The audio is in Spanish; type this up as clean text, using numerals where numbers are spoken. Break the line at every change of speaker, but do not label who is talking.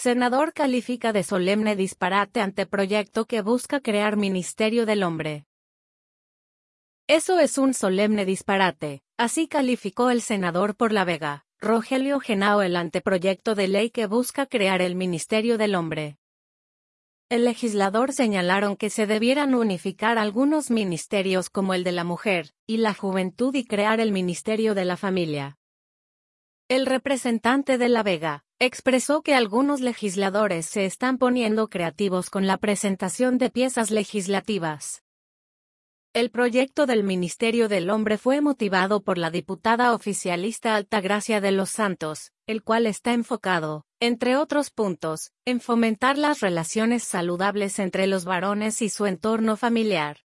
Senador califica de solemne disparate anteproyecto que busca crear Ministerio del Hombre. Eso es un solemne disparate, así calificó el senador por La Vega, Rogelio Henao, el anteproyecto de ley que busca crear el Ministerio del Hombre. El legislador señalaron que se debieran unificar algunos ministerios como el de la mujer y la juventud y crear el Ministerio de la Familia. El representante de La Vega expresó que algunos legisladores se están poniendo creativos con la presentación de piezas legislativas. El proyecto del Ministerio del Hombre fue motivado por la diputada oficialista Altagracia de los Santos, el cual está enfocado, entre otros puntos, en fomentar las relaciones saludables entre los varones y su entorno familiar.